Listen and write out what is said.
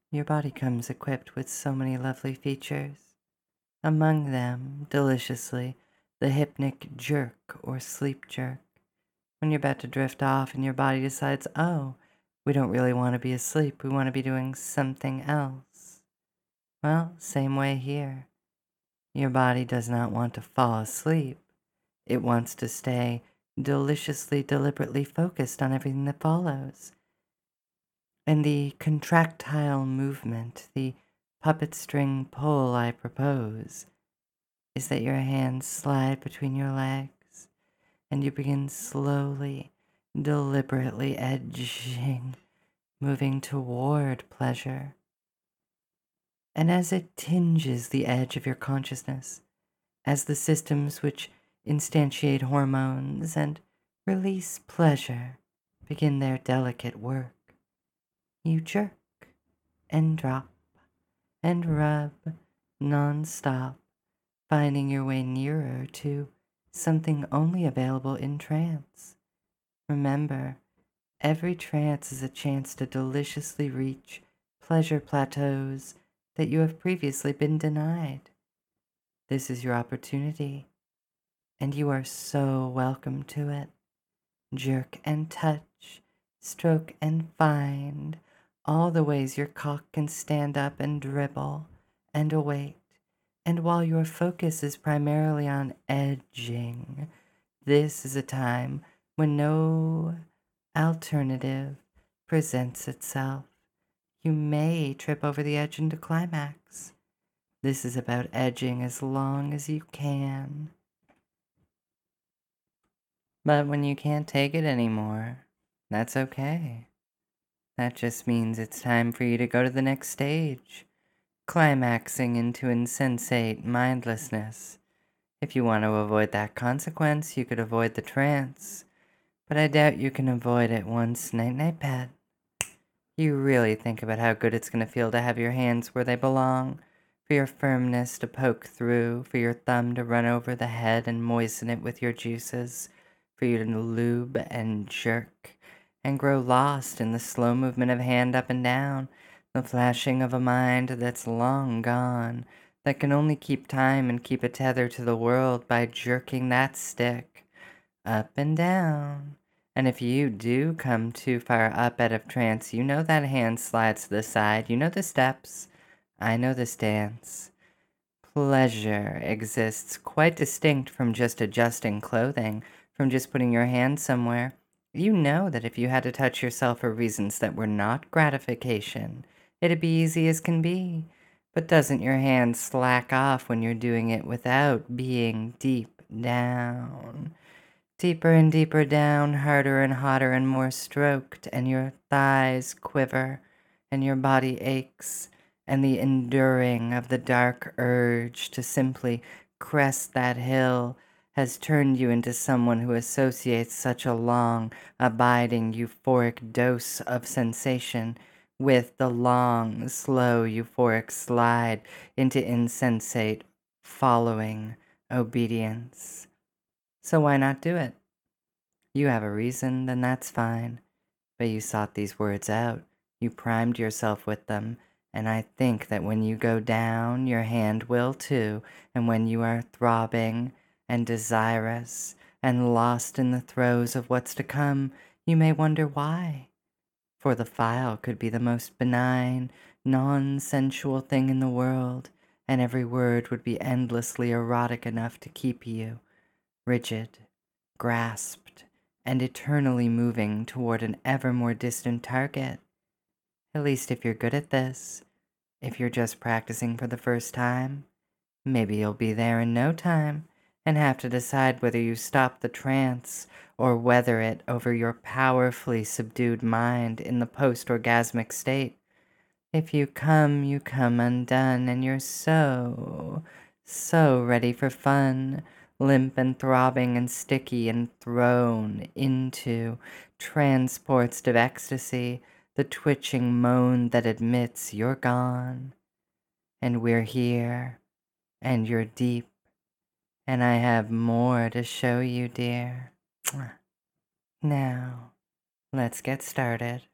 Your body comes equipped with so many lovely features. Among them, deliciously, the hypnic jerk or sleep jerk. When you're about to drift off and your body decides, oh, we don't really want to be asleep, we want to be doing something else. Well, same way here. Your body does not want to fall asleep. It wants to stay deliciously, deliberately focused on everything that follows. And the contractile movement, the puppet string pull I propose, is that your hands slide between your legs and you begin slowly, deliberately edging, moving toward pleasure. And as it tinges the edge of your consciousness, as the systems which instantiate hormones and release pleasure begin their delicate work, you jerk and drop and rub non-stop, finding your way nearer to something only available in trance. Remember, every trance is a chance to deliciously reach pleasure plateaus that you have previously been denied. This is your opportunity, and you are so welcome to it. Jerk and touch, stroke and find, all the ways your cock can stand up and dribble and await. And while your focus is primarily on edging, this is a time when no alternative presents itself. You may trip over the edge into climax. This is about edging as long as you can. But when you can't take it anymore, that's okay. That just means it's time for you to go to the next stage, climaxing into insensate mindlessness. If you want to avoid that consequence, you could avoid the trance, but I doubt you can avoid it once night-night pet. You really think about how good it's going to feel to have your hands where they belong, for your firmness to poke through, for your thumb to run over the head and moisten it with your juices, for you to lube and jerk and grow lost in the slow movement of hand up and down, the flashing of a mind that's long gone, that can only keep time and keep a tether to the world by jerking that stick up and down. And if you do come too far up out of trance, you know that hand slides to the side. You know the steps. I know this dance. Pleasure exists quite distinct from just adjusting clothing, from just putting your hand somewhere. You know that if you had to touch yourself for reasons that were not gratification, it'd be easy as can be. But doesn't your hand slack off when you're doing it without being deep down? Deeper and deeper down, harder and hotter and more stroked, and your thighs quiver, and your body aches, and the enduring of the dark urge to simply crest that hill has turned you into someone who associates such a long, abiding, euphoric dose of sensation with the long, slow, euphoric slide into insensate, following obedience. So why not do it? You have a reason, then that's fine. But you sought these words out. You primed yourself with them. And I think that when you go down, your hand will too. And when you are throbbing and desirous and lost in the throes of what's to come, you may wonder why. For the file could be the most benign, non-sensual thing in the world, and every word would be endlessly erotic enough to keep you rigid, grasped, and eternally moving toward an ever more distant target. At least if you're good at this, if you're just practicing for the first time, maybe you'll be there in no time and have to decide whether you stop the trance or weather it over your powerfully subdued mind in the post-orgasmic state. If you come undone, and you're so, so ready for fun, limp and throbbing and sticky and thrown into transports of ecstasy, the twitching moan that admits you're gone. And we're here, and you're deep, and I have more to show you, dear. Now, let's get started.